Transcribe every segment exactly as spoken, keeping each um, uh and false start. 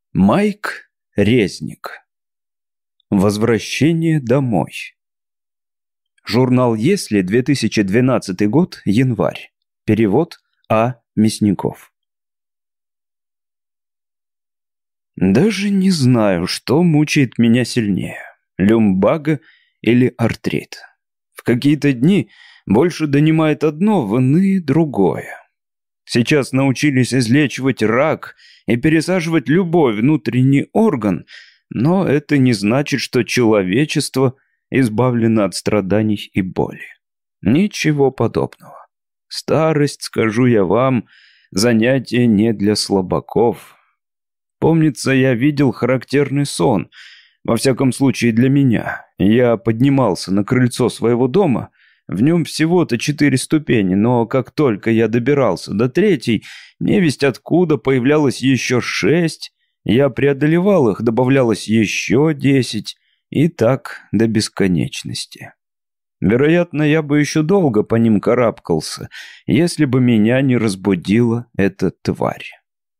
Майк Резник. Возвращение домой. Журнал «Если», две тысячи двенадцатый год, январь. Перевод А. Мясников. Даже не знаю, что мучает меня сильнее – люмбага или артрит. В какие-то дни больше донимает одно, в иные – другое. Сейчас научились излечивать рак и пересаживать любой внутренний орган, но это не значит, что человечество избавлено от страданий и боли. Ничего подобного. Старость, скажу я вам, занятие не для слабаков. Помнится, я видел характерный сон, во всяком случае для меня. Я поднимался на крыльцо своего дома. В нем всего-то четыре ступени, но как только я добирался до третьей, невесть откуда появлялось еще шесть, я преодолевал их, добавлялось еще десять, и так до бесконечности. Вероятно, я бы еще долго по ним карабкался, если бы меня не разбудила эта тварь.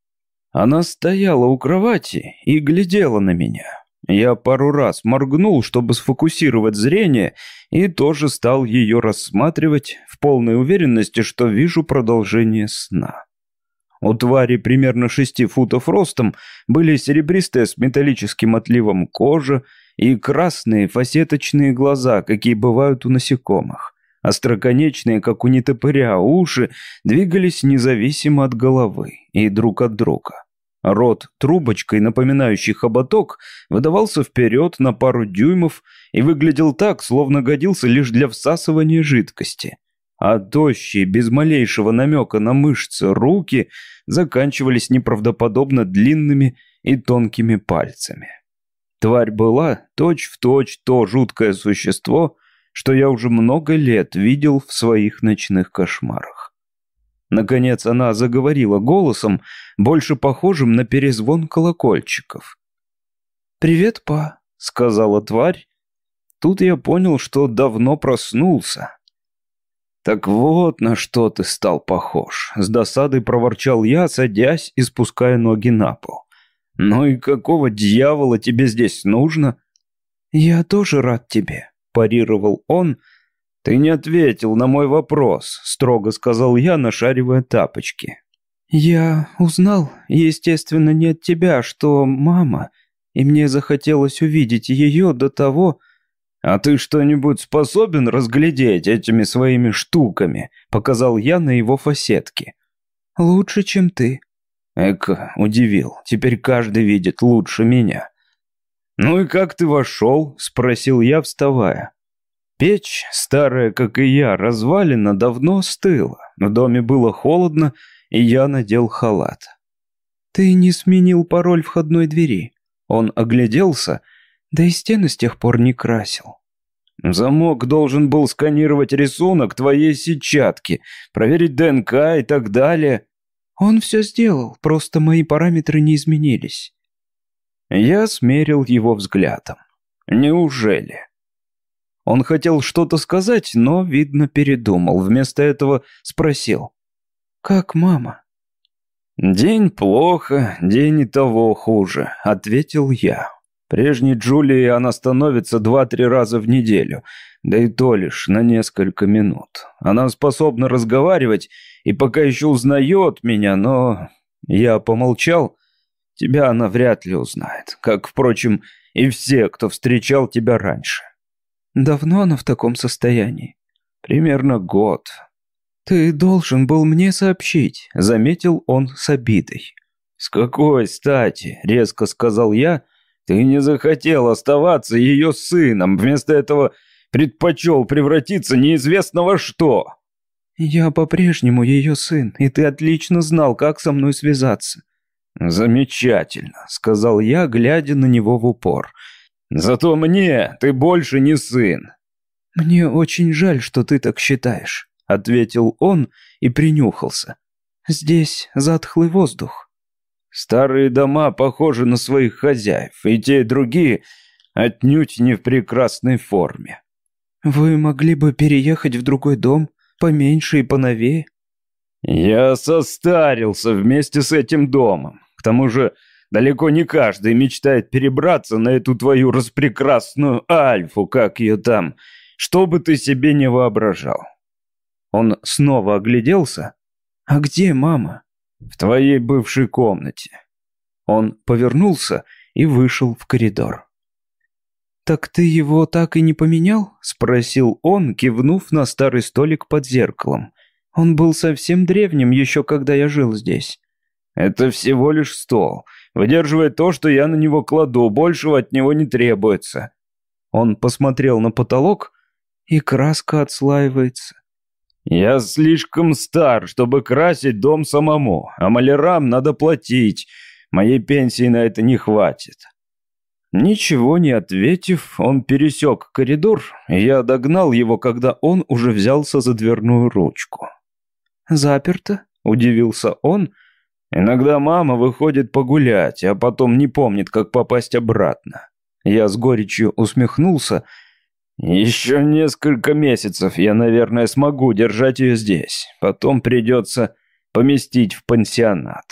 Она стояла у кровати и глядела на меня. Я пару раз моргнул, чтобы сфокусировать зрение, и тоже стал ее рассматривать в полной уверенности, что вижу продолжение сна. У твари примерно шести футов ростом были серебристая с металлическим отливом кожа и красные фасеточные глаза, какие бывают у насекомых. Остроконечные, как у нетопыря, уши двигались независимо от головы и друг от друга. Рот трубочкой, напоминающий хоботок, выдавался вперед на пару дюймов и выглядел так, словно годился лишь для всасывания жидкости. А тощие, без малейшего намека на мышцы, руки заканчивались неправдоподобно длинными и тонкими пальцами. Тварь была точь-в-точь то жуткое существо, что я уже много лет видел в своих ночных кошмарах. Наконец она заговорила голосом, больше похожим на перезвон колокольчиков. «Привет, па», — сказала тварь. Тут я понял, что давно проснулся. «Так вот на что ты стал похож», — с досадой проворчал я, садясь и спуская ноги на пол. «Ну и какого дьявола тебе здесь нужно?» «Я тоже рад тебе», — парировал он. «Ты не ответил на мой вопрос», — строго сказал я, нашаривая тапочки. «Я узнал, естественно, не от тебя, что мама, и мне захотелось увидеть ее до того...» «А ты что-нибудь способен разглядеть этими своими штуками?» — показал я на его фасетки. «Лучше, чем ты». Эка, удивил, теперь каждый видит лучше меня. «Ну и как ты вошел?» — спросил я, вставая. Печь, старая, как и я, развалина, давно стыла. В доме было холодно, и я надел халат. «Ты не сменил пароль входной двери?» Он огляделся, да и стены с тех пор не красил. «Замок должен был сканировать рисунок твоей сетчатки, проверить ДНК и так далее». «Он все сделал, просто мои параметры не изменились». Я смерил его взглядом. «Неужели?» Он хотел что-то сказать, но, видно, передумал. Вместо этого спросил: «Как мама?» «День плохо, день и того хуже», — ответил я. Прежней Джулии она становится два-три раза в неделю, да и то лишь на несколько минут. Она способна разговаривать и пока еще узнает меня, но...» Я помолчал. «Тебя она вряд ли узнает, как, впрочем, и все, кто встречал тебя раньше». «Давно она в таком состоянии?» «Примерно год». «Ты должен был мне сообщить», — заметил он с обидой. «С какой стати?» — резко сказал я. «Ты не захотел оставаться ее сыном, вместо этого предпочел превратиться неизвестно во что». «Я по-прежнему ее сын, и ты отлично знал, как со мной связаться». «Замечательно», — сказал я, глядя на него в упор. «Зато мне ты больше не сын». «Мне очень жаль, что ты так считаешь», — ответил он и принюхался. «Здесь затхлый воздух». «Старые дома похожи на своих хозяев, и те, и другие отнюдь не в прекрасной форме». «Вы могли бы переехать в другой дом, поменьше и поновее?» «Я состарился вместе с этим домом. К тому же Далеко не каждый мечтает перебраться на эту твою распрекрасную Альфу, как ее там, что бы ты себе не воображал». Он снова огляделся. «А где мама?» «В твоей бывшей комнате». Он повернулся и вышел в коридор. «Так ты его так и не поменял?» — спросил он, кивнув на старый столик под зеркалом. «Он был совсем древним еще, когда я жил здесь». «Это всего лишь стол. Выдерживает то, что я на него кладу. Большего от него не требуется». Он посмотрел на потолок, и краска отслаивается. «Я слишком стар, чтобы красить дом самому, а малярам надо платить. Моей пенсии на это не хватит». Ничего не ответив, он пересек коридор, и я догнал его, когда он уже взялся за дверную ручку. «Заперто?» – удивился он. «Иногда мама выходит погулять, а потом не помнит, как попасть обратно». Я с горечью усмехнулся. «Еще несколько месяцев я, наверное, смогу держать ее здесь. Потом придется поместить в пансионат».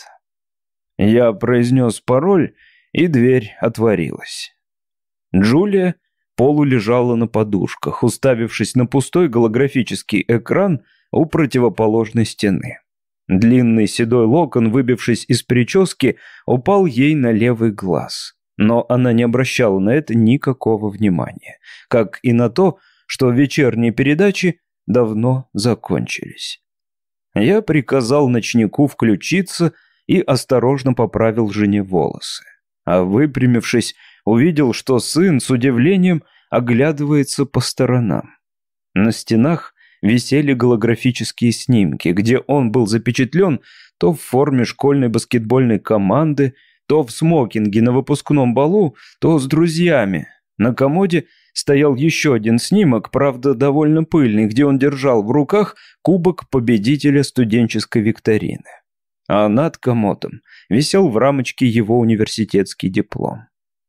Я произнес пароль, и дверь отворилась. Джулия полулежала на подушках, уставившись на пустой голографический экран у противоположной стены. Длинный седой локон, выбившись из прически, упал ей на левый глаз. Но она не обращала на это никакого внимания, как и на то, что вечерние передачи давно закончились. Я приказал ночнику включиться и осторожно поправил жене волосы. А выпрямившись, увидел, что сын с удивлением оглядывается по сторонам. На стенах висели голографические снимки, где он был запечатлен то в форме школьной баскетбольной команды, то в смокинге на выпускном балу, то с друзьями. На комоде стоял еще один снимок, правда довольно пыльный, где он держал в руках кубок победителя студенческой викторины. А над комодом висел в рамочке его университетский диплом.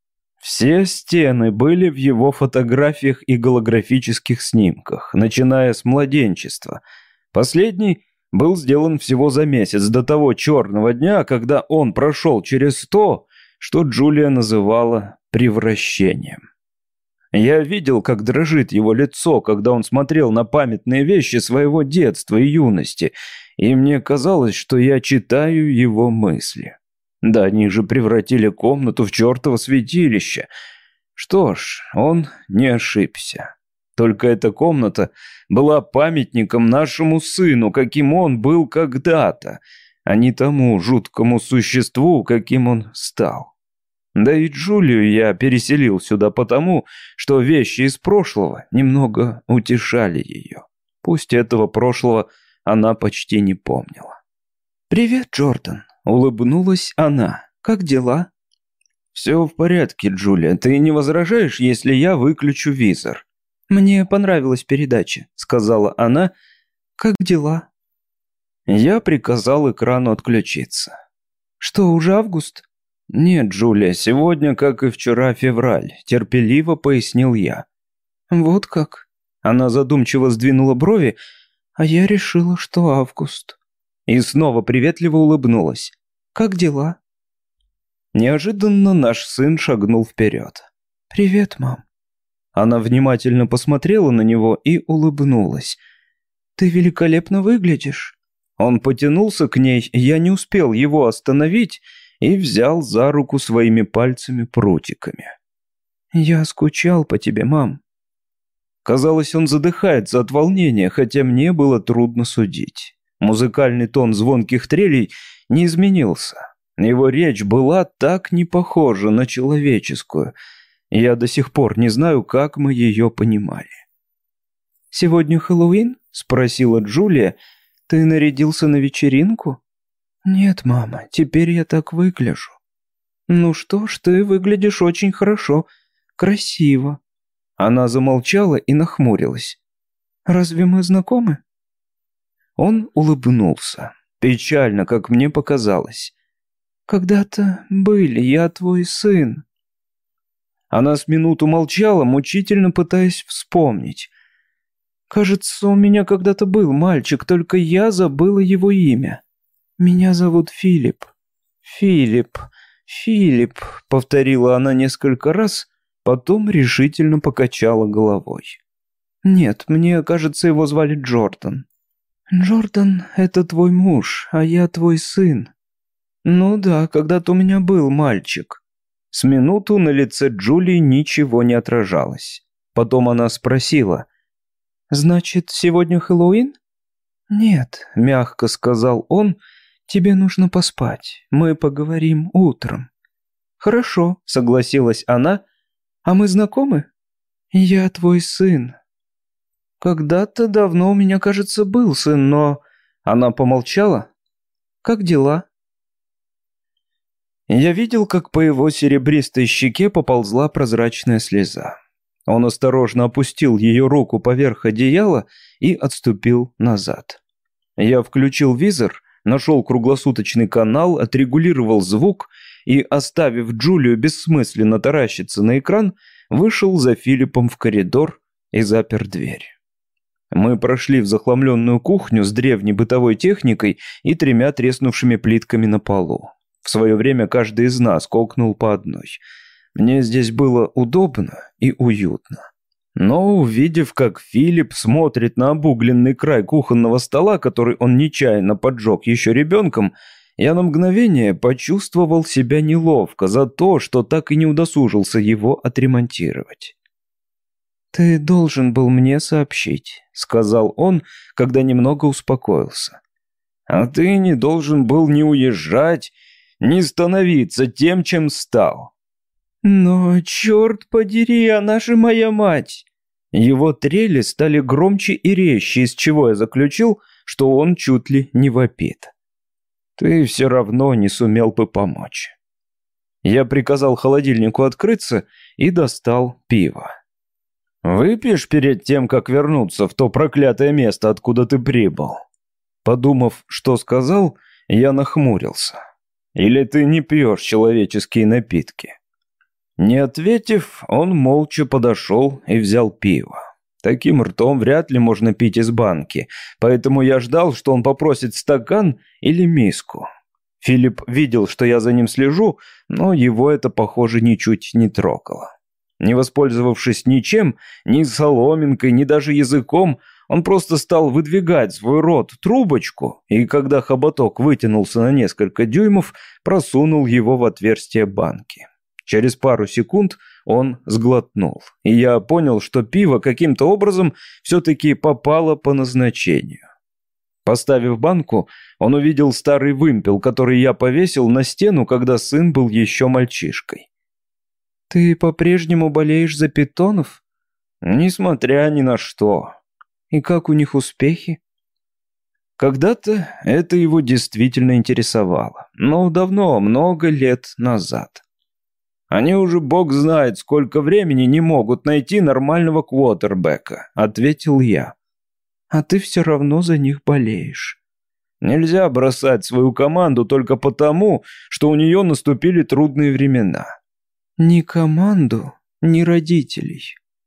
Все стены были в его фотографиях и голографических снимках, начиная с младенчества. Последний был сделан всего за месяц до того черного дня, когда он прошел через то, что Джулия называла превращением. Я видел, как дрожит его лицо, когда он смотрел на памятные вещи своего детства и юности, и мне казалось, что я читаю его мысли. Да они же превратили комнату в чертово святилище. Что ж, он не ошибся. Только эта комната была памятником нашему сыну, каким он был когда-то, а не тому жуткому существу, каким он стал. Да и Джулию я переселил сюда потому, что вещи из прошлого немного утешали ее. Пусть этого прошлого она почти не помнила. «Привет, Джордан», — улыбнулась она. «Как дела?» «Все в порядке, Джулия. Ты не возражаешь, если я выключу визор?» «Мне понравилась передача», — сказала она. «Как дела?» Я приказал экрану отключиться. «Что, уже август?» «Нет, Джулия, сегодня, как и вчера, февраль», — терпеливо пояснил я. «Вот как?» Она задумчиво сдвинула брови, а я решила, что август. И снова приветливо улыбнулась. «Как дела?» Неожиданно наш сын шагнул вперед. «Привет, мам». Она внимательно посмотрела на него и улыбнулась. «Ты великолепно выглядишь». Он потянулся к ней, я не успел его остановить и взял за руку своими пальцами-прутиками. «Я скучал по тебе, мам». Казалось, он задыхается от волнения, хотя мне было трудно судить. Музыкальный тон звонких трелей не изменился. Его речь была так не похожа на человеческую. Я до сих пор не знаю, как мы ее понимали. «Сегодня Хэллоуин?» — спросила Джулия. «Ты нарядился на вечеринку?» «Нет, мама, теперь я так выгляжу». «Ну что ж, ты выглядишь очень хорошо, красиво». Она замолчала и нахмурилась. «Разве мы знакомы?» Он улыбнулся, печально, как мне показалось. «Когда-то были, я твой сын». Она с минуту молчала, мучительно пытаясь вспомнить. «Кажется, у меня когда-то был мальчик, только я забыла его имя. Меня зовут Филипп». «Филипп. «Филипп», — повторила она несколько раз, потом решительно покачала головой. «Нет, мне кажется, его звали Джордан». «Джордан — это твой муж, а я твой сын». «Ну да, когда-то у меня был мальчик». С минуту на лице Джулии ничего не отражалось. Потом она спросила: «Значит, сегодня Хэллоуин?» «Нет», — мягко сказал он, — «тебе нужно поспать. Мы поговорим утром». «Хорошо», — согласилась она. «А мы знакомы?» «Я твой сын». «Когда-то давно у меня, кажется, был сын, но...» Она помолчала. «Как дела?» Я видел, как по его серебристой щеке поползла прозрачная слеза. Он осторожно опустил ее руку поверх одеяла и отступил назад. Я включил визор, нашел круглосуточный канал, отрегулировал звук и, оставив Джулию бессмысленно таращиться на экран, вышел за Филиппом в коридор и запер дверь. Мы прошли в захламленную кухню с древней бытовой техникой и тремя треснувшими плитками на полу. В свое время каждый из нас кокнул по одной. Мне здесь было удобно и уютно. Но увидев, как Филипп смотрит на обугленный край кухонного стола, который он нечаянно поджег еще ребенком, я на мгновение почувствовал себя неловко за то, что так и не удосужился его отремонтировать. «Ты должен был мне сообщить», — сказал он, когда немного успокоился. «А ты не должен был ни уезжать, ни становиться тем, чем стал». «Но, черт подери, она же моя мать!» Его трели стали громче и резче, из чего я заключил, что он чуть ли не вопит. «Ты все равно не сумел бы помочь». Я приказал холодильнику открыться и достал пиво. «Выпьешь перед тем, как вернуться в то проклятое место, откуда ты прибыл?» Подумав, что сказал, я нахмурился. «Или ты не пьешь человеческие напитки?» Не ответив, он молча подошел и взял пиво. Таким ртом вряд ли можно пить из банки, поэтому я ждал, что он попросит стакан или миску. Филипп видел, что я за ним слежу, но его это, похоже, ничуть не трогало. Не воспользовавшись ничем, ни соломинкой, ни даже языком, он просто стал выдвигать свой рот трубочку, и когда хоботок вытянулся на несколько дюймов, просунул его в отверстие банки. Через пару секунд он сглотнул, и я понял, что пиво каким-то образом все-таки попало по назначению. Поставив банку, он увидел старый вымпел, который я повесил на стену, когда сын был еще мальчишкой. «Ты по-прежнему болеешь за питонов?» «Несмотря ни на что». «И как у них успехи?» Когда-то это его действительно интересовало, но давно, много лет назад. «Они уже бог знает, сколько времени не могут найти нормального квотербека», — ответил я. «А ты все равно за них болеешь». «Нельзя бросать свою команду только потому, что у нее наступили трудные времена». «Ни команду, ни родителей».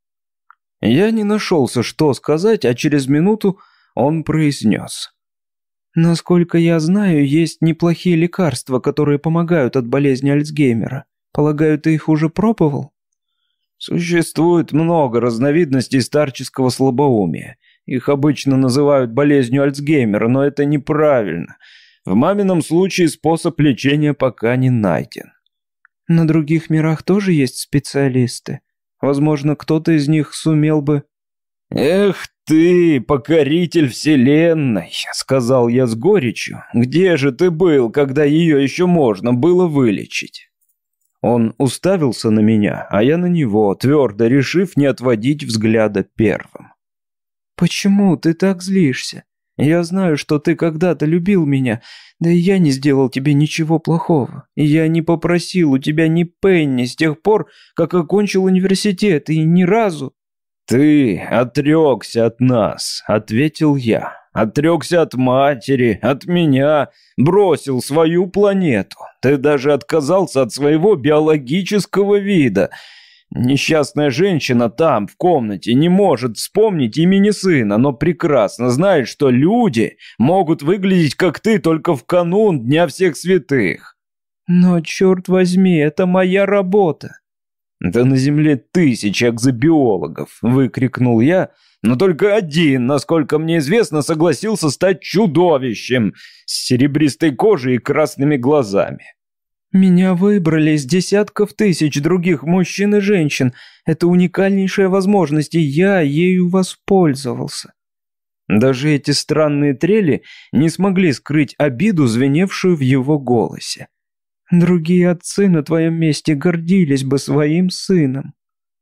Я не нашелся, что сказать, а через минуту он произнес. «Насколько я знаю, есть неплохие лекарства, которые помогают от болезни Альцгеймера. Полагаю, ты их уже пробовал?» «Существует много разновидностей старческого слабоумия. Их обычно называют болезнью Альцгеймера, но это неправильно. В мамином случае способ лечения пока не найден». «На других мирах тоже есть специалисты. Возможно, кто-то из них сумел бы...» «Эх ты, покоритель вселенной», — сказал я с горечью. «Где же ты был, когда ее еще можно было вылечить?» Он уставился на меня, а я на него, твердо решив не отводить взгляда первым. «Почему ты так злишься? Я знаю, что ты когда-то любил меня, да и я не сделал тебе ничего плохого. И я не попросил у тебя ни пенни с тех пор, как окончил университет, и ни разу...» «Ты отрекся от нас», — ответил я. «Отрекся от матери, от меня, бросил свою планету. Ты даже отказался от своего биологического вида. Несчастная женщина там, в комнате, не может вспомнить имени сына, но прекрасно знает, что люди могут выглядеть, как ты, только в канун Дня всех святых». Но, черт возьми, это моя работа. «Да на Земле тысячи экзобиологов!» — выкрикнул я, но только один, насколько мне известно, согласился стать чудовищем с серебристой кожей и красными глазами. «Меня выбрали из десятков тысяч других мужчин и женщин. Это уникальнейшая возможность, и я ею воспользовался». Даже эти странные трели не смогли скрыть обиду, звеневшую в его голосе. Другие отцы на твоем месте гордились бы своим сыном.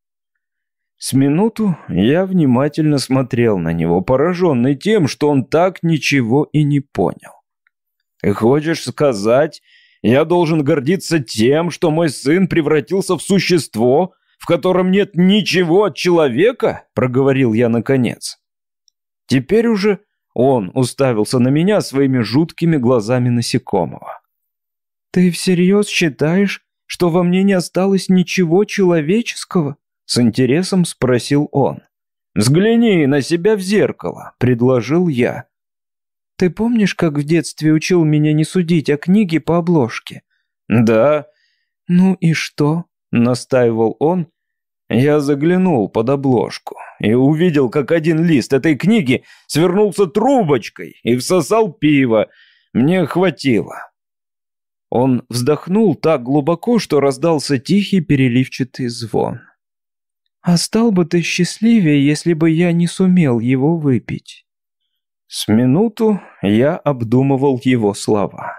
С минуту я внимательно смотрел на него, пораженный тем, что он так ничего и не понял. «Ты хочешь сказать, я должен гордиться тем, что мой сын превратился в существо, в котором нет ничего от человека?» — проговорил я наконец. Теперь уже он уставился на меня своими жуткими глазами насекомого. «Ты всерьез считаешь, что во мне не осталось ничего человеческого?» С интересом спросил он. «Взгляни на себя в зеркало», — предложил я. «Ты помнишь, как в детстве учил меня не судить о книге по обложке?» «Да». «Ну и что?» — настаивал он. Я заглянул под обложку и увидел, как один лист этой книги свернулся трубочкой и всосал пиво. Мне хватило. Он вздохнул так глубоко, что раздался тихий переливчатый звон. «А стал бы ты счастливее, если бы я не сумел его выпить?» С минуту я обдумывал его слова.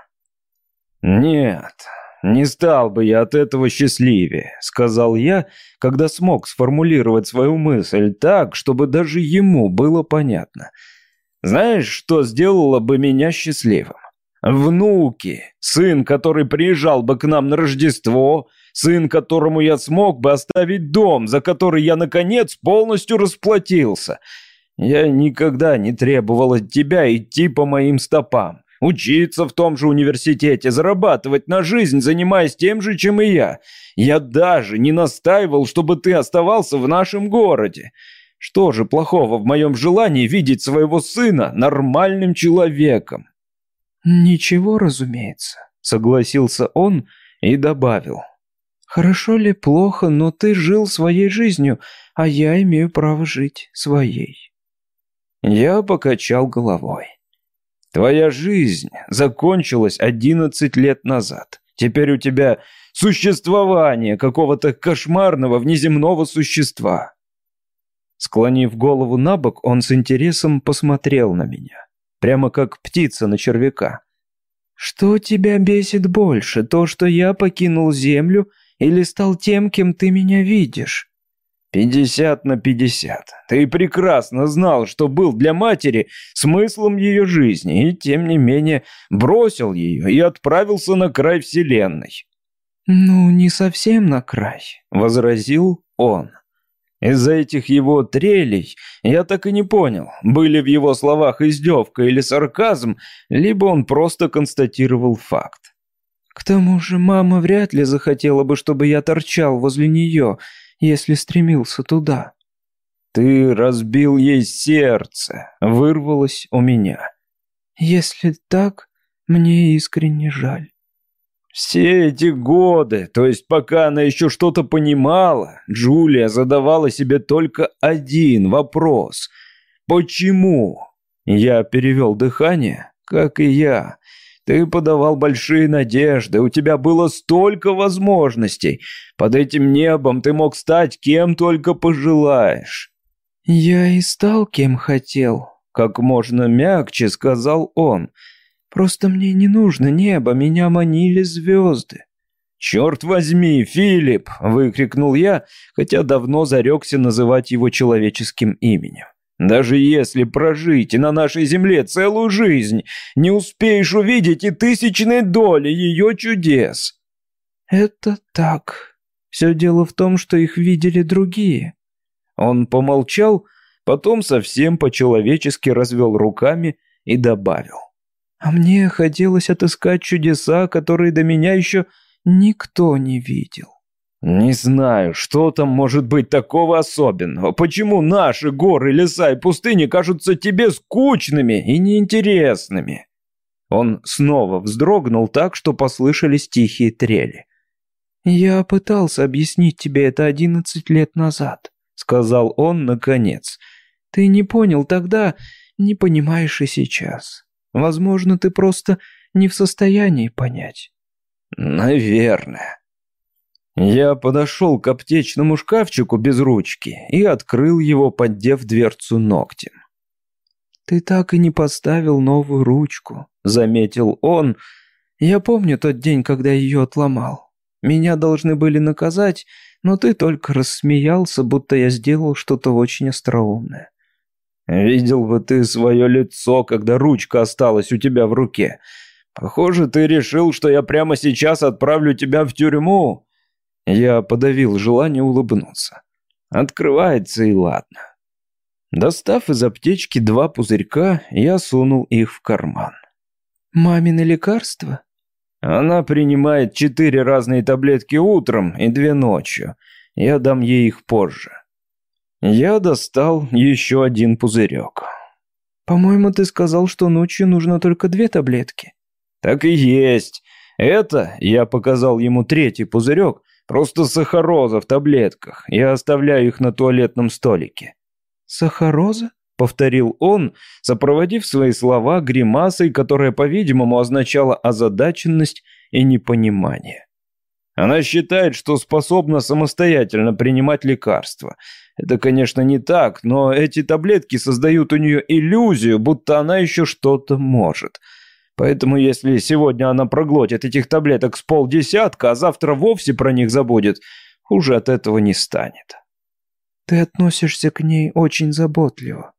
«Нет, не стал бы я от этого счастливее», — сказал я, когда смог сформулировать свою мысль так, чтобы даже ему было понятно. «Знаешь, что сделало бы меня счастливым? Внуки, сын, который приезжал бы к нам на Рождество, сын, которому я смог бы оставить дом, за который я, наконец, полностью расплатился. Я никогда не требовал от тебя идти по моим стопам, учиться в том же университете, зарабатывать на жизнь, занимаясь тем же, чем и я. Я даже не настаивал, чтобы ты оставался в нашем городе. Что же плохого в моем желании видеть своего сына нормальным человеком?» «Ничего, разумеется», — согласился он и добавил. «Хорошо ли, плохо, но ты жил своей жизнью, а я имею право жить своей». Я покачал головой. «Твоя жизнь закончилась одиннадцать лет назад. Теперь у тебя существование какого-то кошмарного внеземного существа». Склонив голову на бок, он с интересом посмотрел на меня. Прямо как птица на червяка. «Что тебя бесит больше, то, что я покинул землю, или стал тем, кем ты меня видишь?» «Пятьдесят на пятьдесят. Ты прекрасно знал, что был для матери смыслом ее жизни, и тем не менее бросил ее и отправился на край вселенной». «Ну, не совсем на край», — возразил он. Из-за этих его трелей я так и не понял, были в его словах издевка или сарказм, либо он просто констатировал факт. «К тому же мама вряд ли захотела бы, чтобы я торчал возле нее, если стремился туда». «Ты разбил ей сердце», — вырвалось у меня. «Если так, мне искренне жаль». Все эти годы, то есть пока она еще что-то понимала, Джулия задавала себе только один вопрос. «Почему?» Я перевел дыхание, как и я. Ты подавал большие надежды, у тебя было столько возможностей. Под этим небом ты мог стать кем только пожелаешь. «Я и стал кем хотел», — как можно мягче сказал он. «Просто мне не нужно небо, меня манили звезды». «Черт возьми, Филипп!» — выкрикнул я, хотя давно зарекся называть его человеческим именем. «Даже если прожить и на нашей земле целую жизнь, не успеешь увидеть и тысячной доли ее чудес». «Это так. Все дело в том, что их видели другие». Он помолчал, потом совсем по-человечески развел руками и добавил. «А мне хотелось отыскать чудеса, которые до меня еще никто не видел». «Не знаю, что там может быть такого особенного. Почему наши горы, леса и пустыни кажутся тебе скучными и неинтересными?» Он снова вздрогнул так, что послышались тихие трели. «Я пытался объяснить тебе это одиннадцать лет назад», — сказал он наконец. «Ты не понял тогда, не понимаешь и сейчас. Возможно, ты просто не в состоянии понять». «Наверное». Я подошел к аптечному шкафчику без ручки и открыл его, поддев дверцу ногтем. «Ты так и не поставил новую ручку», — заметил он. «Я помню тот день, когда ее отломал. Меня должны были наказать, но ты только рассмеялся, будто я сделал что-то очень остроумное». «Видел бы ты свое лицо, когда ручка осталась у тебя в руке. Похоже, ты решил, что я прямо сейчас отправлю тебя в тюрьму». Я подавил желание улыбнуться. Открывается и ладно. Достав из аптечки два пузырька, я сунул их в карман. «Мамины лекарства?» Она принимает четыре разные таблетки утром и две ночью. Я дам ей их позже. Я достал еще один пузырек. «По-моему, ты сказал, что ночью нужно только две таблетки». «Так и есть. Это, я показал ему третий пузырек, просто сахароза в таблетках. Я оставляю их на туалетном столике». «Сахароза?» — повторил он, сопроводив свои слова гримасой, которая, по-видимому, означала озадаченность и непонимание. Она считает, что способна самостоятельно принимать лекарства. Это, конечно, не так, но эти таблетки создают у нее иллюзию, будто она еще что-то может. Поэтому если сегодня она проглотит этих таблеток с полдесятка, а завтра вовсе про них забудет, хуже от этого не станет. «Ты относишься к ней очень заботливо».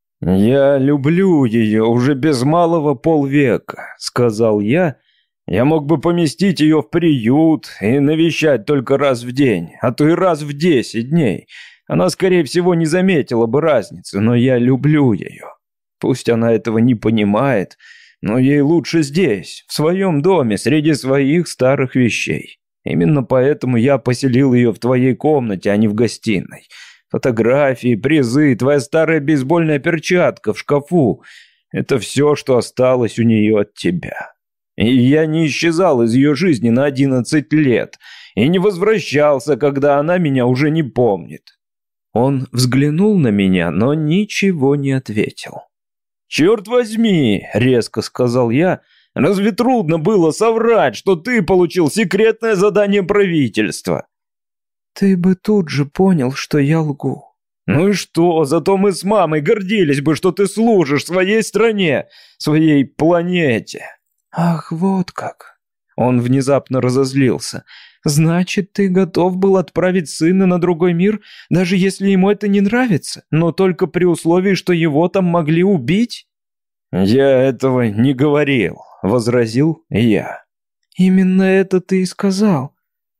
«Я люблю ее уже без малого полвека», — сказал я. «Я мог бы поместить ее в приют и навещать только раз в день, а то и раз в десять дней. Она, скорее всего, не заметила бы разницы, но я люблю ее. Пусть она этого не понимает, но ей лучше здесь, в своем доме, среди своих старых вещей. Именно поэтому я поселил ее в твоей комнате, а не в гостиной. Фотографии, призы, твоя старая бейсбольная перчатка в шкафу — это все, что осталось у нее от тебя. И я не исчезал из ее жизни на одиннадцать лет и не возвращался, когда она меня уже не помнит». Он взглянул на меня, но ничего не ответил. «Черт возьми!» — резко сказал я. «Разве трудно было соврать, что ты получил секретное задание правительства?» «Ты бы тут же понял, что я лгу». «Ну и что? Зато мы с мамой гордились бы, что ты служишь своей стране, своей планете». «Ах, вот как!» Он внезапно разозлился. «Значит, ты готов был отправить сына на другой мир, даже если ему это не нравится, но только при условии, что его там могли убить?» «Я этого не говорил», — возразил я. «Именно это ты и сказал».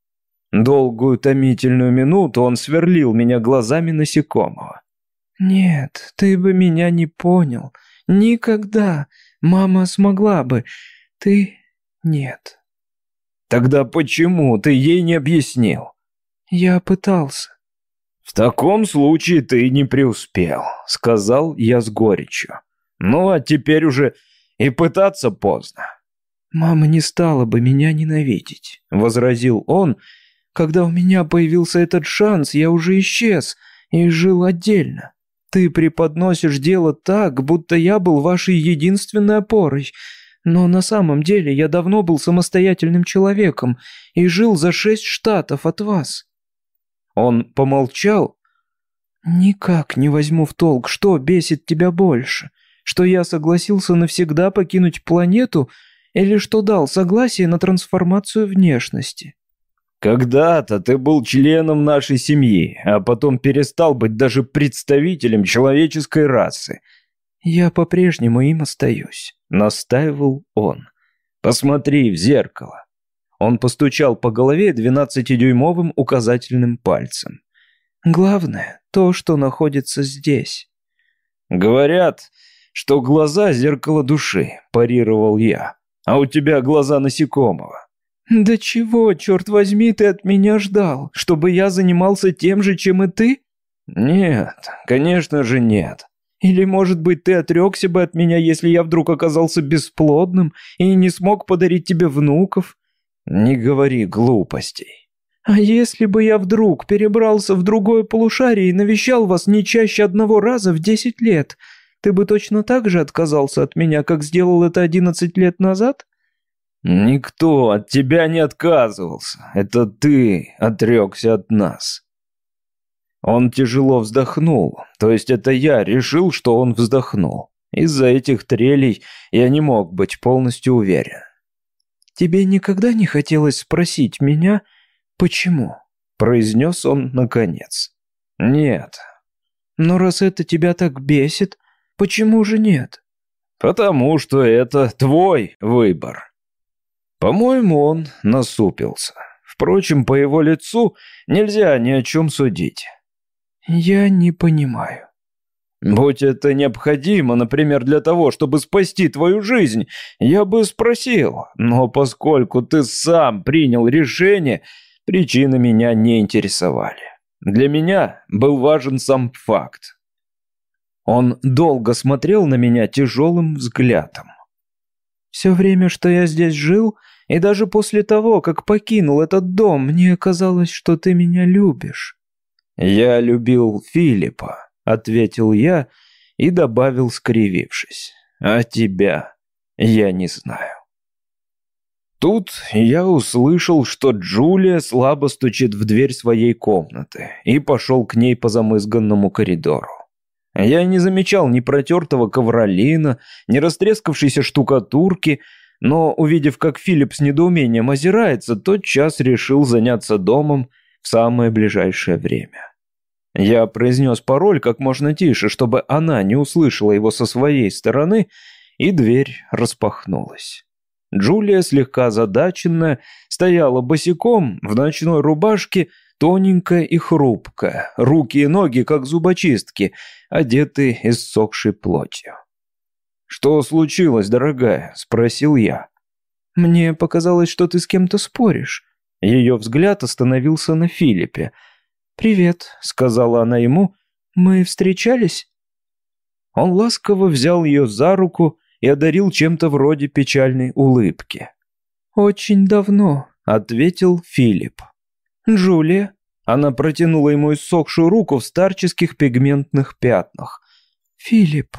Долгую томительную минуту он сверлил меня глазами насекомого. «Нет, ты бы меня не понял. Никогда. Мама смогла бы. Ты нет». «Тогда почему ты ей не объяснил?» «Я пытался». «В таком случае ты не преуспел», — сказал я с горечью. «Ну, а теперь уже и пытаться поздно». «Мама не стала бы меня ненавидеть», — возразил он. «Когда у меня появился этот шанс, я уже исчез и жил отдельно. Ты преподносишь дело так, будто я был вашей единственной опорой. Но на самом деле я давно был самостоятельным человеком и жил за шесть штатов от вас». Он помолчал. «Никак не возьму в толк, что бесит тебя больше. Что я согласился навсегда покинуть планету или что дал согласие на трансформацию внешности?» «Когда-то ты был членом нашей семьи, а потом перестал быть даже представителем человеческой расы». «Я по-прежнему им остаюсь», — настаивал он. «Посмотри в зеркало». Он постучал по голове двенадцатидюймовым указательным пальцем. «Главное — то, что находится здесь». «Говорят, что глаза — зеркало души», — парировал я. «А у тебя глаза насекомого». «Да чего, черт возьми, ты от меня ждал? Чтобы я занимался тем же, чем и ты?» «Нет, конечно же нет. Или, может быть, ты отрекся бы от меня, если я вдруг оказался бесплодным и не смог подарить тебе внуков? Не говори глупостей. А если бы я вдруг перебрался в другое полушарие и навещал вас не чаще одного раза в десять лет, ты бы точно так же отказался от меня, как сделал это одиннадцать лет назад? Никто от тебя не отказывался. Это ты отрекся от нас. Он тяжело вздохнул, то есть это я решил, что он вздохнул. Из-за этих трелей я не мог быть полностью уверен. «Тебе никогда не хотелось спросить меня, почему?» – произнес он наконец. «Нет». «Но раз это тебя так бесит, почему же нет?» «Потому что это твой выбор». По-моему, он насупился. Впрочем, по его лицу нельзя ни о чем судить. «Я не понимаю». «Будь это необходимо, например, для того, чтобы спасти твою жизнь, я бы спросил. Но поскольку ты сам принял решение, причины меня не интересовали. Для меня был важен сам факт». Он долго смотрел на меня тяжелым взглядом. «Все время, что я здесь жил, и даже после того, как покинул этот дом, мне казалось, что ты меня любишь». «Я любил Филиппа», — ответил я и добавил, скривившись. «А тебя я не знаю». Тут я услышал, что Джулия слабо стучит в дверь своей комнаты и пошел к ней по замызганному коридору. Я не замечал ни протертого ковролина, ни растрескавшейся штукатурки, но, увидев, как Филипп с недоумением озирается, тотчас решил заняться домом в самое ближайшее время. Я произнес пароль как можно тише, чтобы она не услышала его со своей стороны, и дверь распахнулась. Джулия, слегка озадаченная, стояла босиком в ночной рубашке, тоненькая и хрупкая, руки и ноги, как зубочистки, одеты иссохшей плотью. «Что случилось, дорогая?» – спросил я. «Мне показалось, что ты с кем-то споришь». Ее взгляд остановился на Филиппе. «Привет», — сказала она ему. «Мы встречались?» Он ласково взял ее за руку и одарил чем-то вроде печальной улыбки. «Очень давно», — ответил Филипп. «Джулия?» Она протянула ему иссохшую руку в старческих пигментных пятнах. «Филипп».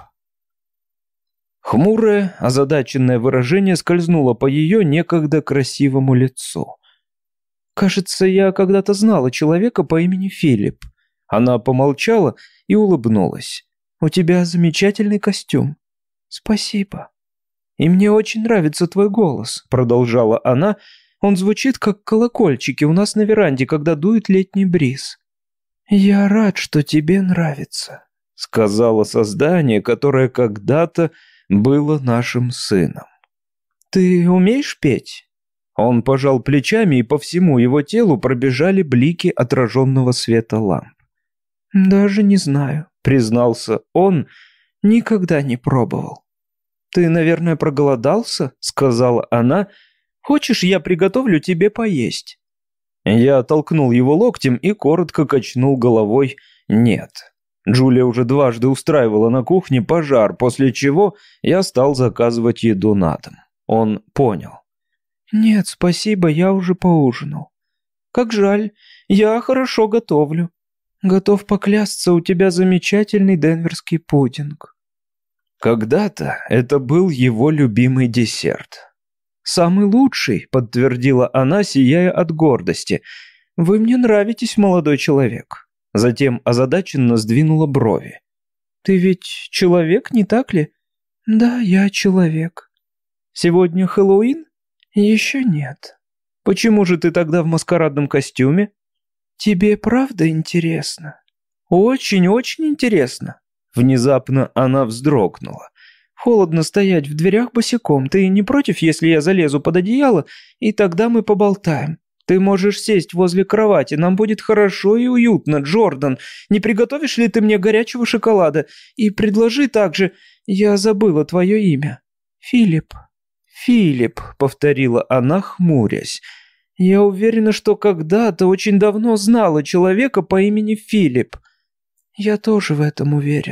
Хмурое, озадаченное выражение скользнуло по ее некогда красивому лицу. «Кажется, я когда-то знала человека по имени Филипп». Она помолчала и улыбнулась. «У тебя замечательный костюм». «Спасибо». «И мне очень нравится твой голос», — продолжала она. «Он звучит, как колокольчики у нас на веранде, когда дует летний бриз». «Я рад, что тебе нравится», — сказала создание, которое когда-то было нашим сыном. «Ты умеешь петь?» Он пожал плечами, и по всему его телу пробежали блики отраженного света ламп. «Даже не знаю», — признался он, — «никогда не пробовал». «Ты, наверное, проголодался?» — сказала она. «Хочешь, я приготовлю тебе поесть?» Я толкнул его локтем и коротко качнул головой «нет». Джулия уже дважды устраивала на кухне пожар, после чего я стал заказывать еду на дом. Он понял. «Нет, спасибо, я уже поужинал». «Как жаль, я хорошо готовлю. Готов поклясться, у тебя замечательный денверский пудинг». Когда-то это был его любимый десерт. «Самый лучший», — подтвердила она, сияя от гордости. «Вы мне нравитесь, молодой человек». Затем озадаченно сдвинула брови. «Ты ведь человек, не так ли?» «Да, я человек». «Сегодня Хэллоуин?» «Еще нет». «Почему же ты тогда в маскарадном костюме?» «Тебе правда интересно?» «Очень-очень интересно». Внезапно она вздрогнула. «Холодно стоять в дверях босиком. Ты не против, если я залезу под одеяло, и тогда мы поболтаем? Ты можешь сесть возле кровати, нам будет хорошо и уютно, Джордан. Не приготовишь ли ты мне горячего шоколада? И предложи также... Я забыла твое имя. Филипп». «Филипп», — повторила она, хмурясь. «Я уверена, что когда-то очень давно знала человека по имени Филипп». «Я тоже в этом уверен».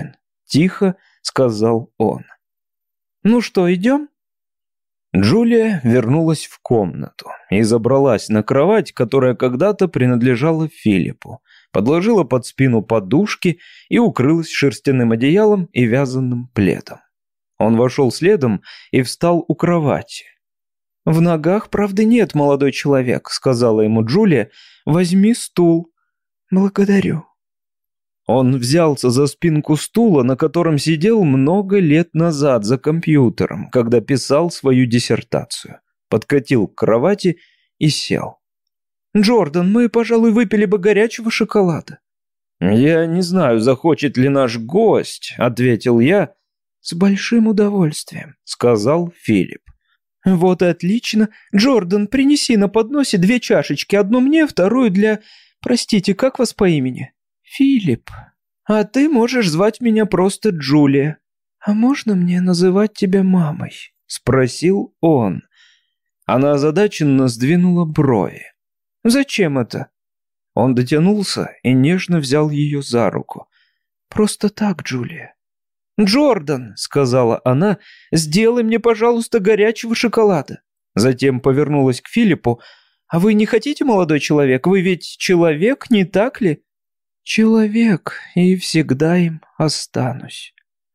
тихо сказал он. «Ну что, идем?» Джулия вернулась в комнату и забралась на кровать, которая когда-то принадлежала Филиппу, подложила под спину подушки и укрылась шерстяным одеялом и вязаным пледом. Он вошел следом и встал у кровати. «В ногах правды нет, молодой человек», — сказала ему Джулия. «Возьми стул». «Благодарю». Он взялся за спинку стула, на котором сидел много лет назад за компьютером, когда писал свою диссертацию. Подкатил к кровати и сел. «Джордан, мы, пожалуй, выпили бы горячего шоколада». «Я не знаю, захочет ли наш гость», — ответил я. «С большим удовольствием», — сказал Филипп. «Вот и отлично. Джордан, принеси на подносе две чашечки, одну мне, вторую для... Простите, как вас по имени?» «Филипп. А ты можешь звать меня просто Джулия». «А можно мне называть тебя мамой?» — спросил он. Она озадаченно сдвинула брови. «Зачем это?» Он дотянулся и нежно взял ее за руку. «Просто так, Джулия». «Джордан», — сказала она, — «сделай мне, пожалуйста, горячего шоколада». Затем повернулась к Филиппу. «А вы не хотите, молодой человек? Вы ведь человек, не так ли?» «Человек, и всегда им останусь».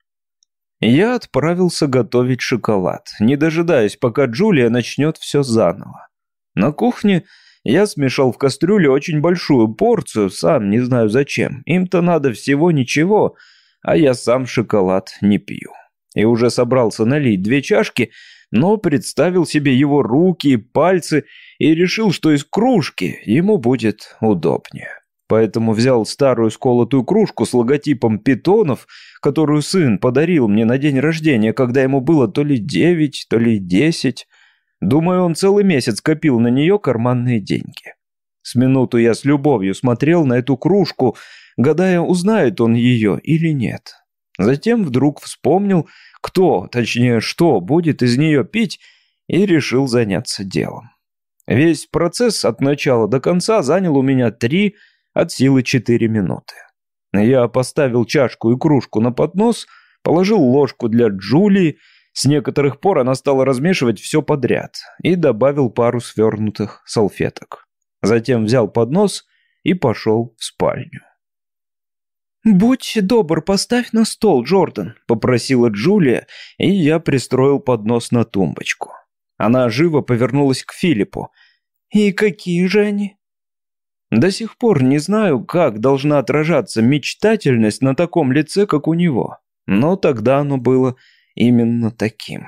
Я отправился готовить шоколад, не дожидаясь, пока Джулия начнет все заново. На кухне я смешал в кастрюле очень большую порцию, сам не знаю зачем. Им-то надо всего ничего, а я сам шоколад не пью. И уже собрался налить две чашки, но представил себе его руки и пальцы и решил, что из кружки ему будет удобнее. Поэтому взял старую сколотую кружку с логотипом питонов, которую сын подарил мне на день рождения, когда ему было то ли девять, то ли десять. Думаю, он целый месяц копил на нее карманные деньги. С минуту я с любовью смотрел на эту кружку, гадая, узнает он ее или нет. Затем вдруг вспомнил, кто, точнее, что будет из нее пить, и решил заняться делом. Весь процесс от начала до конца занял у меня три, от силы четыре минуты. Я поставил чашку и кружку на поднос, положил ложку для Джулии, с некоторых пор она стала размешивать все подряд, и добавил пару свернутых салфеток. Затем взял поднос и пошел в спальню. «Будь добр, поставь на стол, Джордан», — попросила Джулия, и я пристроил поднос на тумбочку. Она живо повернулась к Филиппу. «И какие же они?» До сих пор не знаю, как должна отражаться мечтательность на таком лице, как у него, но тогда оно было именно таким.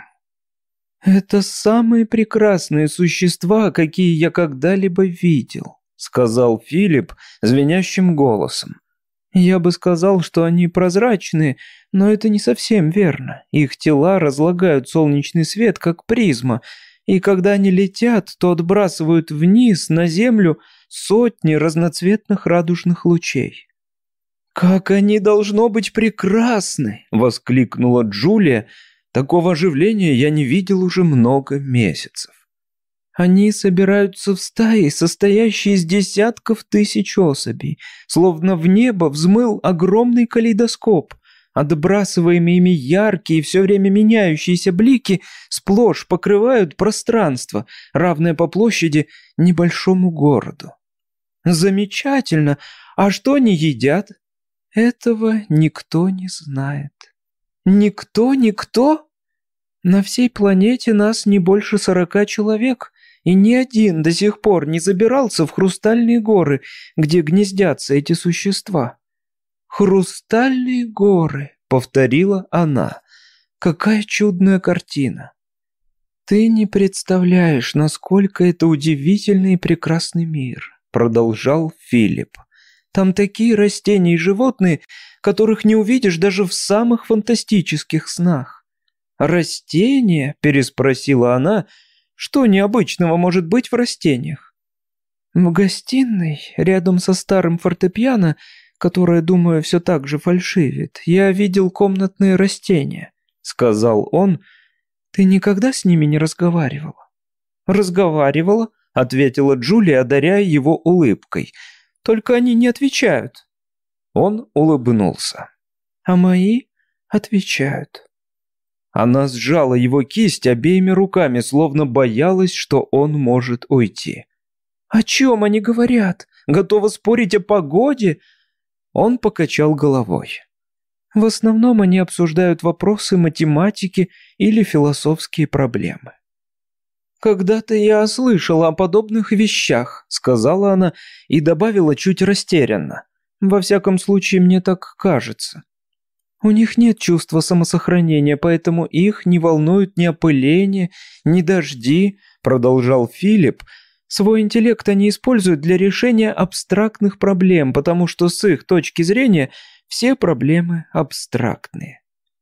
«Это самые прекрасные существа, какие я когда-либо видел», — сказал Филипп звенящим голосом. «Я бы сказал, что они прозрачные, но это не совсем верно. Их тела разлагают солнечный свет, как призма, и когда они летят, то отбрасывают вниз, на землю, сотни разноцветных радужных лучей». «Как они, должно быть, прекрасны!» — воскликнула Джулия. Такого оживления я не видел уже много месяцев. «Они собираются в стаи, состоящие из десятков тысяч особей, словно в небо взмыл огромный калейдоскоп. Отбрасываемые ими яркие и все время меняющиеся блики сплошь покрывают пространство, равное по площади небольшому городу». «Замечательно! А что они едят?» «Этого никто не знает». «Никто, никто?» «На всей планете нас не больше сорока человек, и ни один до сих пор не забирался в хрустальные горы, где гнездятся эти существа». «Хрустальные горы», — повторила она. «Какая чудная картина». «Ты не представляешь, насколько это удивительный и прекрасный мир», — продолжал Филипп. «Там такие растения и животные, которых не увидишь даже в самых фантастических снах». «Растения?» – переспросила она. «Что необычного может быть в растениях?» «В гостиной, рядом со старым фортепиано, которое, думаю, все так же фальшивит, я видел комнатные растения», – сказал он. «Ты никогда с ними не разговаривала?» «Разговаривала», – ответила Джулия, одаряя его улыбкой. «Только они не отвечают». Он улыбнулся. «А мои? Отвечают. Она сжала его кисть обеими руками, словно боялась, что он может уйти. «О чем они говорят? Готова спорить о погоде?» Он покачал головой. В основном они обсуждают вопросы математики или философские проблемы. «Когда-то я слышала о подобных вещах», — сказала она и добавила чуть растерянно. «Во всяком случае, мне так кажется. У них нет чувства самосохранения, поэтому их не волнуют ни опыление, ни дожди», — продолжал Филипп. «Свой интеллект они используют для решения абстрактных проблем, потому что с их точки зрения все проблемы абстрактные».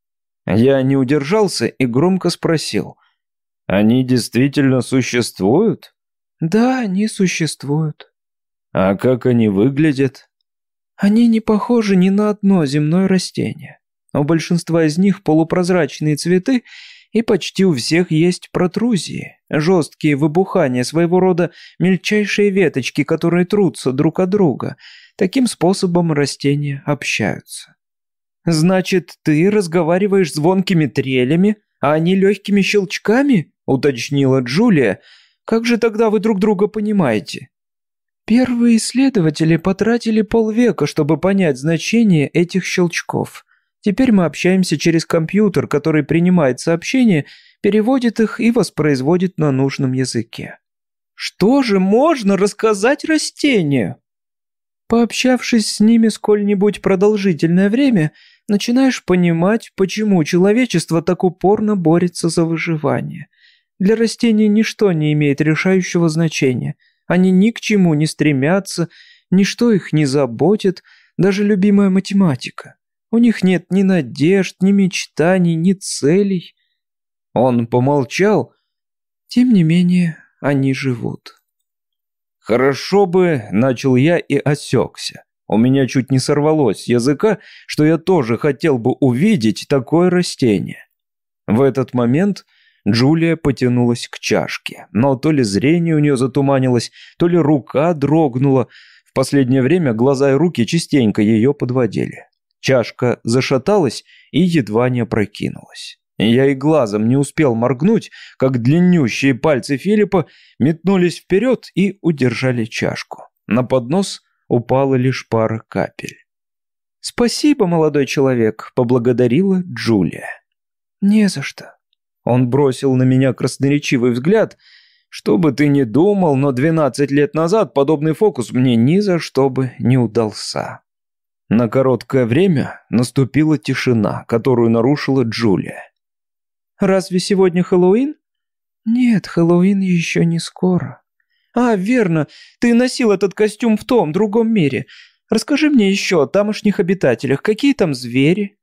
Я не удержался и громко спросил: «Они действительно существуют?» «Да, они существуют». «А как они выглядят?» «Они не похожи ни на одно земное растение. У большинства из них полупрозрачные цветы, и почти у всех есть протрузии, жесткие выбухания, своего рода мельчайшие веточки, которые трутся друг от друга. Таким способом растения общаются». «Значит, ты разговариваешь звонкими трелями, а они легкими щелчками?» — уточнила Джулия. «Как же тогда вы друг друга понимаете?» Первые исследователи потратили полвека, чтобы понять значение этих щелчков. Теперь мы общаемся через компьютер, который принимает сообщения, переводит их и воспроизводит на нужном языке. Что же можно рассказать растению? Пообщавшись с ними сколь-нибудь продолжительное время, начинаешь понимать, почему человечество так упорно борется за выживание. Для растений ничто не имеет решающего значения. Они ни к чему не стремятся, ничто их не заботит, даже любимая математика. У них нет ни надежд, ни мечтаний, ни целей. Он помолчал. Тем не менее, они живут. «Хорошо бы», — начал я и осекся. У меня чуть не сорвалось с языка, что я тоже хотел бы увидеть такое растение. В этот момент Джулия потянулась к чашке, но то ли зрение у нее затуманилось, то ли рука дрогнула. В последнее время глаза и руки частенько ее подводили. Чашка зашаталась и едва не опрокинулась. Я и глазом не успел моргнуть, как длиннющие пальцы Филиппа метнулись вперед и удержали чашку. На поднос упала лишь пара капель. «Спасибо, молодой человек», — поблагодарила Джулия. «Не за что». Он бросил на меня красноречивый взгляд. «Что бы ты ни думал, но двенадцать лет назад подобный фокус мне ни за что бы не удался». На короткое время наступила тишина, которую нарушила Джулия. «Разве сегодня Хэллоуин?» «Нет, Хэллоуин еще не скоро». «А, верно, ты носил этот костюм в том, другом мире. Расскажи мне еще о тамошних обитателях. Какие там звери?»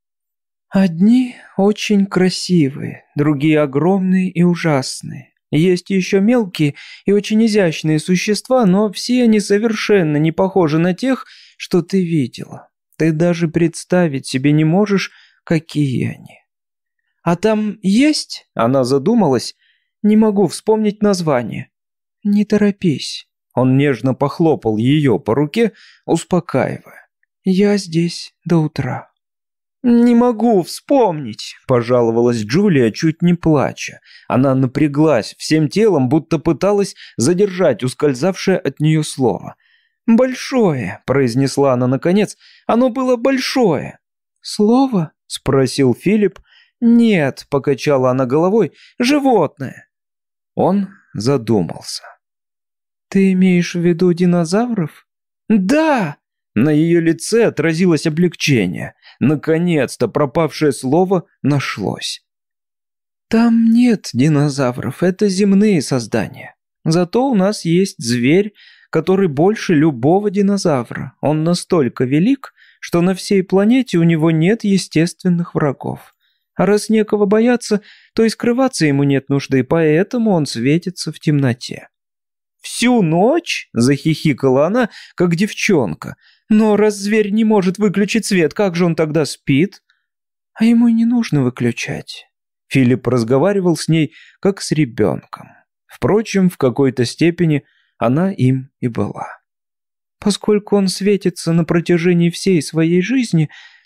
«Одни очень красивые, другие огромные и ужасные. Есть еще мелкие и очень изящные существа, но все они совершенно не похожи на тех, что ты видела. Ты даже представить себе не можешь, какие они». «А там есть?» – она задумалась. «Не могу вспомнить название». «Не торопись». Он нежно похлопал ее по руке, успокаивая. «Я здесь до утра». «Не могу вспомнить», – пожаловалась Джулия, чуть не плача. Она напряглась всем телом, будто пыталась задержать ускользавшее от нее слово. «Большое», – произнесла она наконец, – «оно было большое». «Слово?» – спросил Филипп. «Нет», – покачала она головой, – «животное». Он задумался. «Ты имеешь в виду динозавров?» «Да!» На ее лице отразилось облегчение. Наконец-то пропавшее слово нашлось. «Там нет динозавров, это земные создания. Зато у нас есть зверь, который больше любого динозавра. Он настолько велик, что на всей планете у него нет естественных врагов. А раз некого бояться, то и скрываться ему нет нужды, поэтому он светится в темноте». «Всю ночь?» – захихикала она, как девчонка. «Но раз зверь не может выключить свет, как же он тогда спит?» «А ему и не нужно выключать». Филипп разговаривал с ней, как с ребенком. Впрочем, в какой-то степени она им и была. «Поскольку он светится на протяжении всей своей жизни,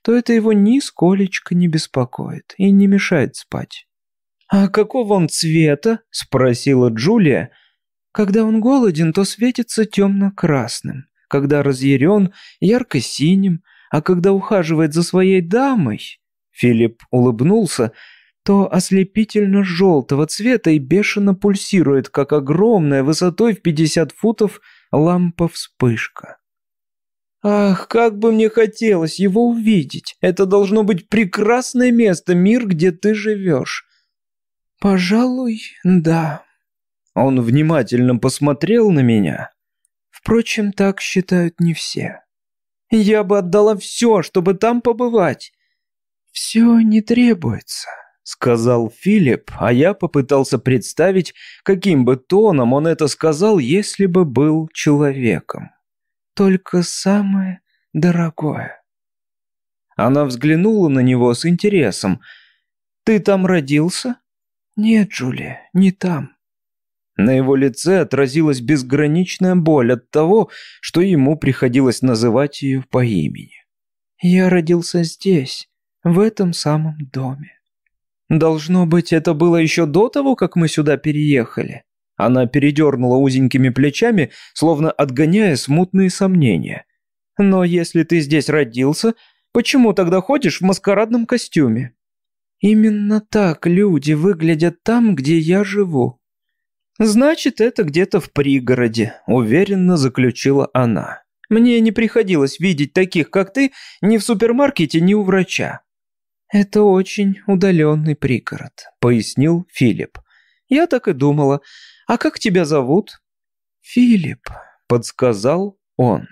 то это его нисколечко не беспокоит и не мешает спать. «А какого он цвета?» – спросила Джулия. «Когда он голоден, то светится темно-красным, когда разъярен – ярко-синим, а когда ухаживает за своей дамой...» Филипп улыбнулся – то ослепительно-желтого цвета и бешено пульсирует, как огромная высотой в пятьдесят футов лампа-вспышка. «Ах, как бы мне хотелось его увидеть! Это должно быть прекрасное место, мир, где ты живешь!» «Пожалуй, да». Он внимательно посмотрел на меня. Впрочем, так считают не все. «Я бы отдала все, чтобы там побывать». «Все не требуется», — сказал Филипп, а я попытался представить, каким бы тоном он это сказал, если бы был человеком. «Только самое дорогое». Она взглянула на него с интересом. «Ты там родился?» «Нет, Джулия, не там». На его лице отразилась безграничная боль от того, что ему приходилось называть ее по имени. «Я родился здесь, в этом самом доме». «Должно быть, это было еще до того, как мы сюда переехали?» Она передернула узенькими плечами, словно отгоняя смутные сомнения. «Но если ты здесь родился, почему тогда ходишь в маскарадном костюме?» «Именно так люди выглядят там, где я живу». «Значит, это где-то в пригороде», — уверенно заключила она. «Мне не приходилось видеть таких, как ты, ни в супермаркете, ни у врача». «Это очень удаленный пригород», — пояснил Филипп. «Я так и думала. А как тебя зовут?» «Филипп», — подсказал он.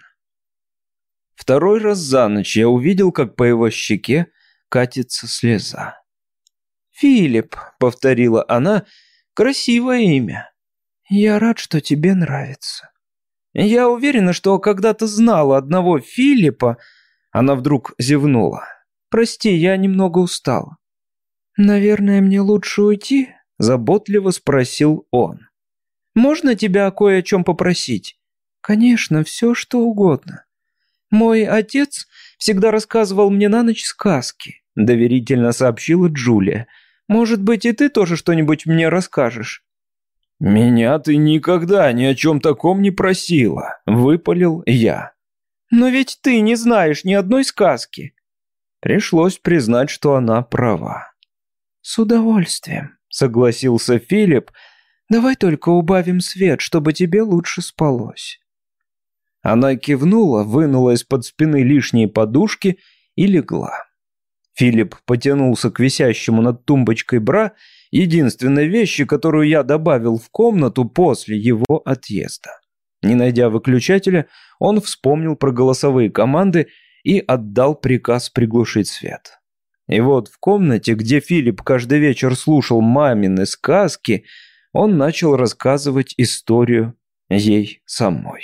Второй раз за ночь я увидел, как по его щеке катится слеза. «Филипп», — повторила она, — «красивое имя». «Я рад, что тебе нравится». «Я уверена, что когда-то знала одного Филиппа...» Она вдруг зевнула. «Прости, я немного устала». «Наверное, мне лучше уйти?» – заботливо спросил он. «Можно тебя кое о чем попросить?» «Конечно, все что угодно. Мой отец всегда рассказывал мне на ночь сказки», – доверительно сообщила Джулия. «Может быть, и ты тоже что-нибудь мне расскажешь?» «Меня ты никогда ни о чем таком не просила», – выпалил я. «Но ведь ты не знаешь ни одной сказки». Пришлось признать, что она права. «С удовольствием», — согласился Филипп. «Давай только убавим свет, чтобы тебе лучше спалось». Она кивнула, вынула из-под спины лишние подушки и легла. Филипп потянулся к висящему над тумбочкой бра, единственной вещи, которую я добавил в комнату после его отъезда. Не найдя выключателя, он вспомнил про голосовые команды и отдал приказ приглушить свет. И вот в комнате, где Филипп каждый вечер слушал мамины сказки, он начал рассказывать историю ей самой.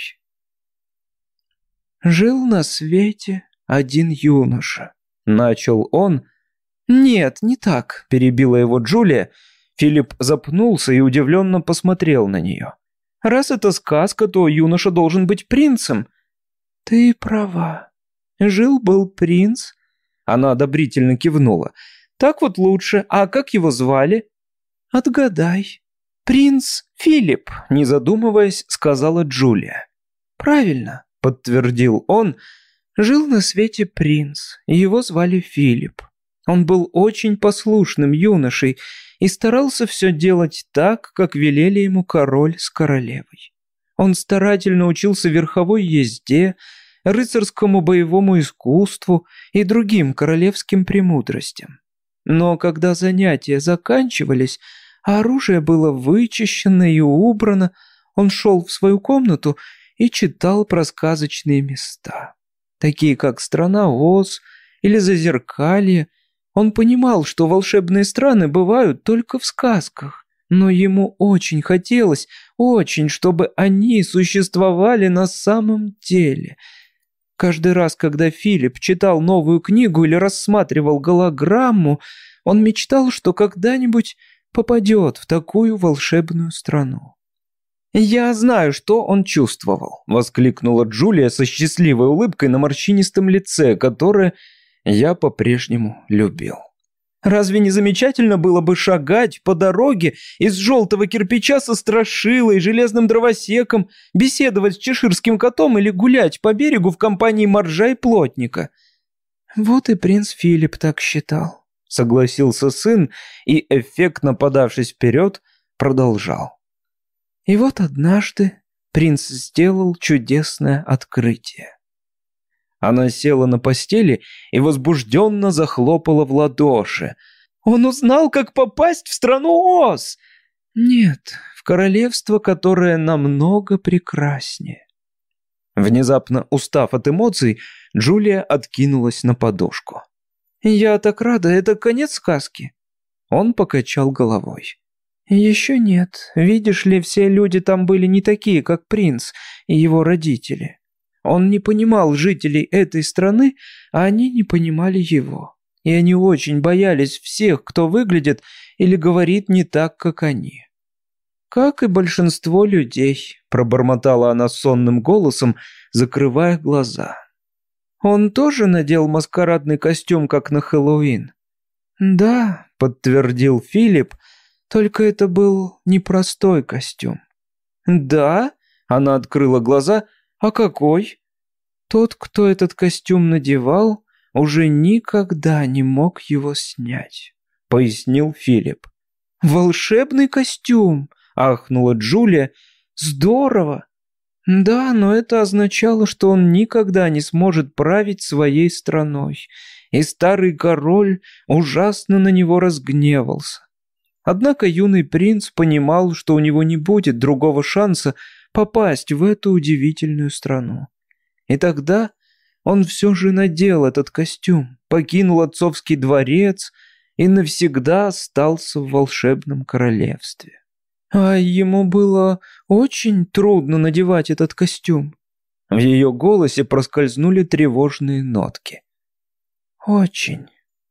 «Жил на свете один юноша», — начал он. «Нет, не так», — перебила его Джулия. Филипп запнулся и удивленно посмотрел на нее. «Раз это сказка, то юноша должен быть принцем». «Ты права. Жил-был принц». Она одобрительно кивнула. «Так вот лучше. А как его звали?» «Отгадай». «Принц Филипп», не задумываясь, сказала Джулия. «Правильно», подтвердил он. «Жил на свете принц, и его звали Филипп. Он был очень послушным юношей и старался все делать так, как велели ему король с королевой. Он старательно учился верховой езде, рыцарскому боевому искусству и другим королевским премудростям. Но когда занятия заканчивались, а оружие было вычищено и убрано, он шел в свою комнату и читал про сказочные места, такие как страна Оз или Зазеркалье. Он понимал, что волшебные страны бывают только в сказках, но ему очень хотелось, очень, чтобы они существовали на самом деле. Каждый раз, когда Филипп читал новую книгу или рассматривал голограмму, он мечтал, что когда-нибудь попадет в такую волшебную страну. «Я знаю, что он чувствовал», — воскликнула Джулия со счастливой улыбкой на морщинистом лице, которое я по-прежнему любил. Разве не замечательно было бы шагать по дороге из желтого кирпича со страшилой, железным дровосеком, беседовать с чеширским котом или гулять по берегу в компании моржа и плотника? Вот и принц Филипп так считал, согласился сын и, эффектно подавшись вперед, продолжал. И вот однажды принц сделал чудесное открытие. Она села на постели и возбужденно захлопала в ладоши. «Он узнал, как попасть в страну Оз!» «Нет, в королевство, которое намного прекраснее». Внезапно устав от эмоций, Джулия откинулась на подушку. «Я так рада, это конец сказки?» Он покачал головой. «Еще нет. Видишь ли, все люди там были не такие, как принц и его родители. Он не понимал жителей этой страны, а они не понимали его. И они очень боялись всех, кто выглядит или говорит не так, как они. Как и большинство людей», – пробормотала она сонным голосом, закрывая глаза. «Он тоже надел маскарадный костюм, как на Хэллоуин?» «Да», – подтвердил Филипп, – «только это был непростой костюм». «Да?» – она открыла глаза – «А какой?» «Тот, кто этот костюм надевал, уже никогда не мог его снять», — пояснил Филипп. «Волшебный костюм!» — ахнула Джулия. «Здорово!» «Да, но это означало, что он никогда не сможет править своей страной, и старый король ужасно на него разгневался. Однако юный принц понимал, что у него не будет другого шанса попасть в эту удивительную страну. И тогда он все же надел этот костюм, покинул отцовский дворец и навсегда остался в волшебном королевстве. А ему было очень трудно надевать этот костюм. В ее голосе проскользнули тревожные нотки. Очень.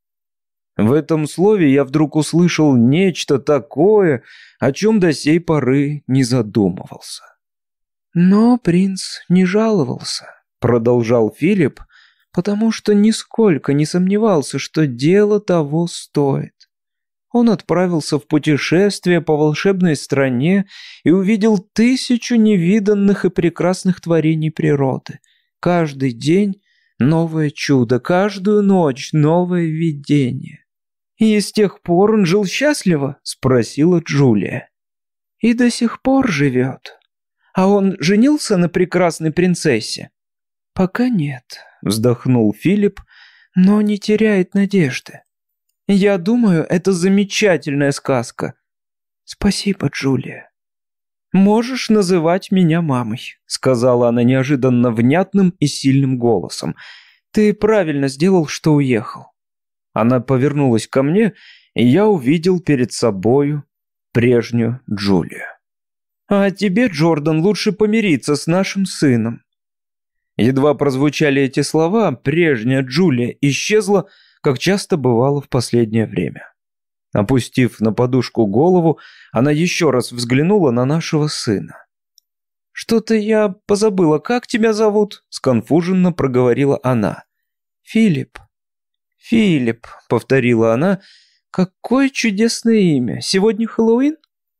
В этом слове я вдруг услышал нечто такое, о чем до сей поры не задумывался. Но принц не жаловался, продолжал Филипп, потому что нисколько не сомневался, что дело того стоит. Он отправился в путешествие по волшебной стране и увидел тысячу невиданных и прекрасных творений природы. Каждый день новое чудо, каждую ночь новое видение. «И с тех пор он жил счастливо?» – спросила Джулия. «И до сих пор живет. А он женился на прекрасной принцессе?» «Пока нет», – вздохнул Филипп, – «но не теряет надежды. Я думаю, это замечательная сказка». «Спасибо, Джулия». «Можешь называть меня мамой», – сказала она неожиданно внятным и сильным голосом. «Ты правильно сделал, что уехал». Она повернулась ко мне, и я увидел перед собою прежнюю Джулию. «А тебе, Джордан, лучше помириться с нашим сыном». Едва прозвучали эти слова, прежняя Джулия исчезла, как часто бывало в последнее время. Опустив на подушку голову, она еще раз взглянула на нашего сына. «Что-то я позабыла, как тебя зовут?» – сконфуженно проговорила она. «Филипп». «Филипп», — повторила она, — «какое чудесное имя! Сегодня Хэллоуин?»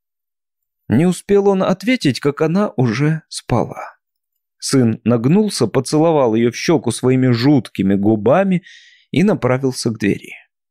Не успел он ответить, как она уже спала. Сын нагнулся, поцеловал ее в щеку своими жуткими губами и направился к двери.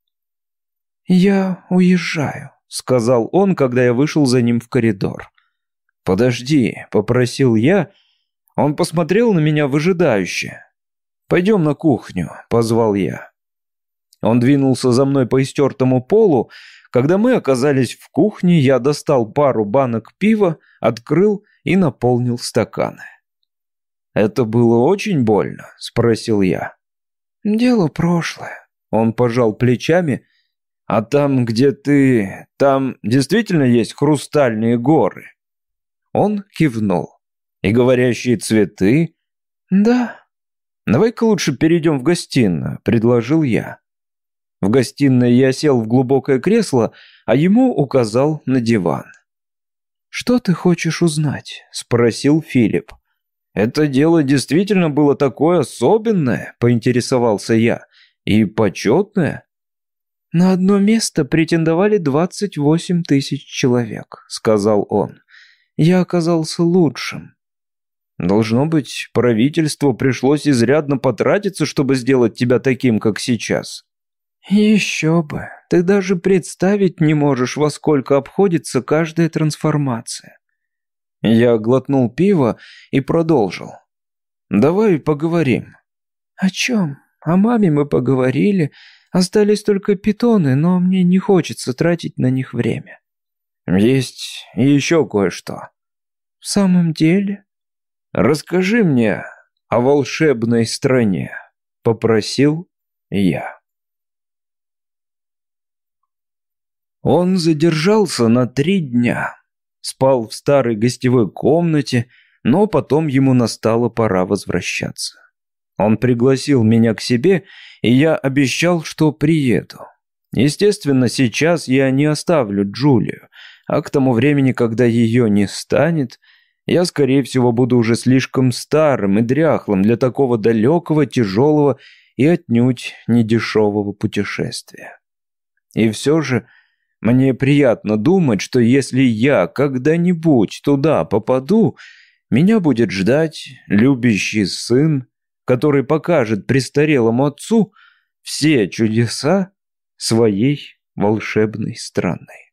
«Я уезжаю», — сказал он, когда я вышел за ним в коридор. «Подожди», — попросил я. Он посмотрел на меня выжидающе. «Пойдем на кухню», — позвал я. Он двинулся за мной по истертому полу. Когда мы оказались в кухне, я достал пару банок пива, открыл и наполнил стаканы. «Это было очень больно?» – спросил я. «Дело прошлое». Он пожал плечами. «А там, где ты... там действительно есть хрустальные горы?» Он кивнул. «И говорящие цветы?» «Да». «Давай-ка лучше перейдем в гостиную», – предложил я. В гостиной я сел в глубокое кресло, а ему указал на диван. «Что ты хочешь узнать?» – спросил Филипп. «Это дело действительно было такое особенное?» – поинтересовался я. И почетное? «На одно место претендовали двадцать восемь тысяч человек», — сказал он. «Я оказался лучшим». Должно быть, правительству пришлось изрядно потратиться, чтобы сделать тебя таким, как сейчас. «Еще бы. Ты даже представить не можешь, во сколько обходится каждая трансформация». Я глотнул пиво и продолжил. «Давай поговорим». «О чем? О маме мы поговорили. Остались только питоны, но мне не хочется тратить на них время». «Есть еще кое-что». «В самом деле?» «Расскажи мне о волшебной стране», — попросил я. Он задержался на три дня. Спал в старой гостевой комнате, но потом ему настала пора возвращаться. Он пригласил меня к себе, и я обещал, что приеду. Естественно, сейчас я не оставлю Джулию, а к тому времени, когда ее не станет, я, скорее всего, буду уже слишком старым и дряхлым для такого далекого, тяжелого и отнюдь недешевого путешествия. И все же мне приятно думать, что если я когда-нибудь туда попаду, меня будет ждать любящий сын, который покажет престарелому отцу все чудеса своей волшебной страны.